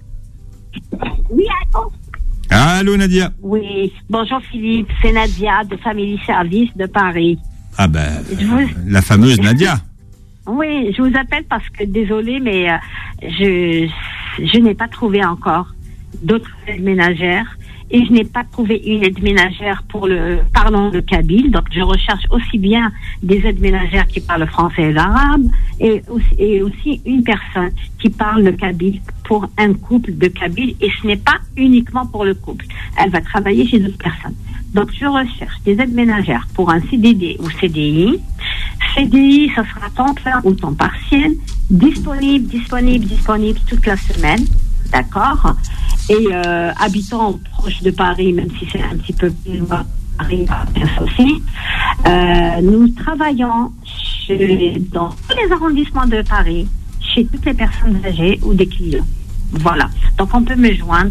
Oui, allô. Allô Nadia. Oui, bonjour Philippe, c'est Nadia de Family Service de Paris. Ah ben, vous... la fameuse Nadia. Oui, je vous appelle parce que, désolée, mais euh, je, je n'ai pas trouvé encore d'autres aides ménagères et je n'ai pas trouvé une aide ménagère pour le parlant de kabyle. Donc, je recherche aussi bien des aides ménagères qui parlent français et l'arabe et aussi, et aussi une personne qui parle le kabyle pour un couple de kabyles. Et ce n'est pas uniquement pour le couple. Elle va travailler chez d'autres personnes. Donc, je recherche des aides ménagères pour un C D D ou C D I. C D I, ça sera temps plein ou temps partiel, disponible, disponible, disponible toute la semaine. D'accord. Et euh, habitant proche de Paris, même si c'est un petit peu plus loin, Paris, aussi. Euh, nous travaillons chez, dans tous les arrondissements de Paris, chez toutes les personnes âgées ou des clients. Voilà. Donc on peut me joindre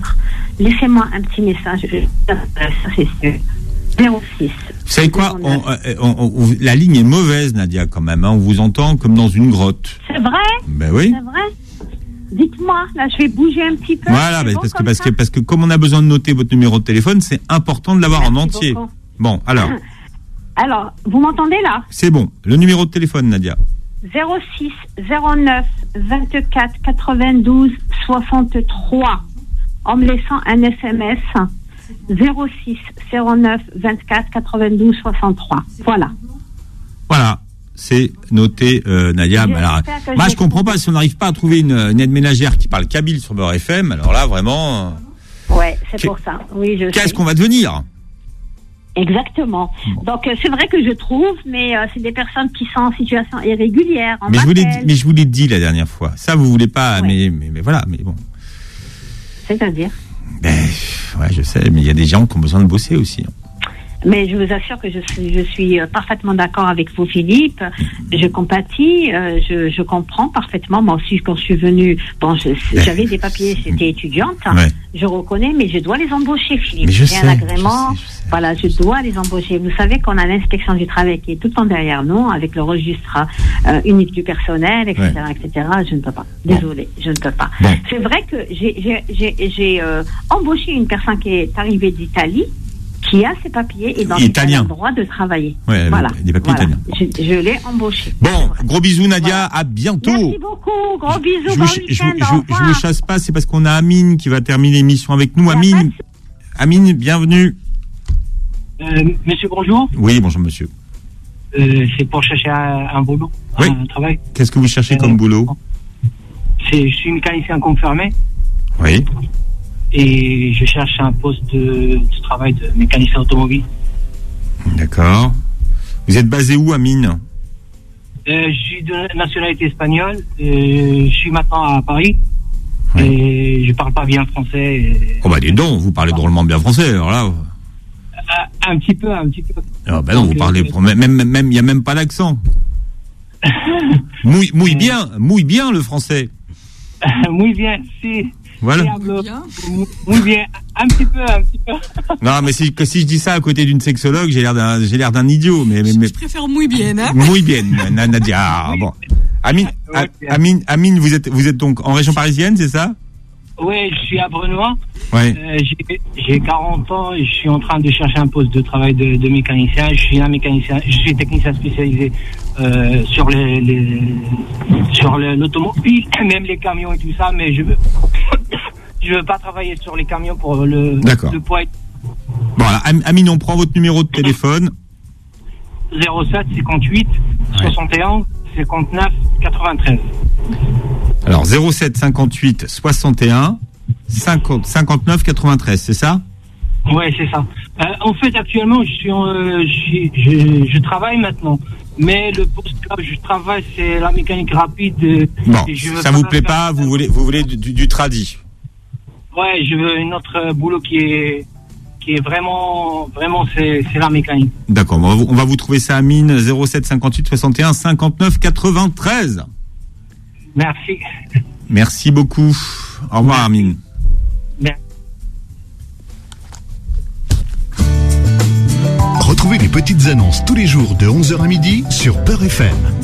laissez-moi un petit message. Ça, c'est sûr. zéro six. Vous savez quoi, on, on, on, la ligne est mauvaise, Nadia, quand même. Hein. On vous entend comme dans une grotte. C'est vrai? Ben oui. C'est vrai. Dites-moi, là, je vais bouger un petit peu. Voilà, ben, bon parce, que, parce, que, parce que comme on a besoin de noter votre numéro de téléphone, c'est important de l'avoir en entier. Beaucoup. Bon, alors. Alors, vous m'entendez là? C'est bon. Le numéro de téléphone, Nadia. zéro six zéro neuf vingt-quatre quatre-vingt-douze soixante-trois. En me laissant un S M S. zéro six zéro neuf vingt-quatre quatre-vingt-douze soixante-trois. Voilà. Voilà, c'est noté, euh, Nadia. Alors, moi, je comprends pas si on n'arrive pas à trouver une, une aide ménagère qui parle kabyle sur Beurre F M. Alors là, vraiment. Euh, ouais, c'est pour ça. Oui, je Qu'est-ce sais. qu'on va devenir? Exactement. Donc euh, c'est vrai que je trouve, mais euh, c'est des personnes qui sont en situation irrégulière. En mais je vous l'ai dit, baptême. mais je vous l'ai dit la dernière fois. Ça, vous voulez pas, ouais. mais, mais mais voilà, mais bon. C'est-à-dire? Ben, ouais, je sais, mais il y a des gens qui ont besoin de bosser aussi. Mais je vous assure que je suis, je suis parfaitement d'accord avec vous, Philippe. Je compatis, euh, je, je comprends parfaitement. Moi aussi, quand je suis venue, bon, je, j'avais des papiers, j'étais étudiante. Ouais. Je reconnais, mais je dois les embaucher, Philippe. Mais je J'ai sais, un agrément. je sais, je sais. Voilà, je dois les embaucher. Vous savez qu'on a l'inspection du travail qui est tout le temps derrière nous, avec le registre euh, unique du personnel, et cetera, ouais. et cetera. Je ne peux pas. Désolée, bon. je ne peux pas. Bon. C'est vrai que j'ai, j'ai, j'ai, j'ai euh, embauché une personne qui est arrivée d'Italie, qui a ses papiers et dans Italien. le droit de travailler. Ouais, voilà. Des papiers voilà. italiens. Je, je l'ai embauché. Bon, gros bisous, Nadia. Voilà. À bientôt. Merci beaucoup. Gros bisous. Je bon vous, je, week-end, je, je, je vous chasse pas, c'est parce qu'on a Amine qui va terminer l'émission avec nous. Amine, Amine, bienvenue. Euh, monsieur, bonjour. Oui, bonjour, monsieur. Euh, c'est pour chercher un, un boulot, oui. un travail. Qu'est-ce que vous cherchez euh, comme boulot? C'est, je suis mécanicien confirmé. Oui. Et je cherche un poste de, de travail de mécanicien automobile. D'accord. Vous êtes basé où, Amine? euh, Je suis de nationalité espagnole. Euh, je suis maintenant à Paris. Oui. Et je parle pas bien français. Et... Oh bah dis donc, vous parlez drôlement bien français, alors là. Un, un petit peu, un petit peu. Ah bah non, donc, vous parlez, euh, même, même, même, il y a même pas d'accent. mouille, mouille bien, mouille bien le français. Mouille bien, si. Voilà. Muy bien, un petit peu, un petit peu. Non, mais si, si je dis ça à côté d'une sexologue, j'ai l'air d'un, j'ai l'air d'un idiot. Mais, mais, mais... Je préfère muy bien, hein. Muy bien, Nadia. Ah, bon. Amine, Amine, Amine, vous êtes, vous êtes donc en région parisienne, c'est ça? Oui, je suis à Brenois. Ouais. Euh, j'ai, j'ai quarante ans et je suis en train de chercher un poste de travail de, de mécanicien. Je suis un mécanicien, je suis technicien spécialisé euh, sur les, les sur le, l'automobile, même les camions et tout ça, mais je veux je veux pas travailler sur les camions pour le, D'accord. le poids. Bon, alors, Amine, on prend votre numéro de téléphone. zéro sept cinquante-huit soixante et un cinquante-neuf quatre-vingt-treize. Alors zéro sept cinquante-huit soixante et un cinquante, cinquante-neuf quatre-vingt-treize, c'est ça? Ouais, c'est ça. Euh, en fait, actuellement, je suis, en, euh, je, je, je travaille maintenant, mais le poste là où je travaille, c'est la mécanique rapide. Euh, bon, et je veux ça pas vous plaît pas? Vous voulez, vous voulez du, du, du tradi? Ouais, je veux une autre euh, boulot qui est, qui est vraiment, vraiment, c'est, c'est la mécanique. D'accord, on va, vous, on va vous trouver ça, Amine, zéro sept cinquante-huit soixante et un cinquante-neuf quatre-vingt-treize. Merci. Merci beaucoup. Au revoir, Amine. Merci. Retrouvez les petites annonces tous les jours de onze heures à midi sur Beurre F M.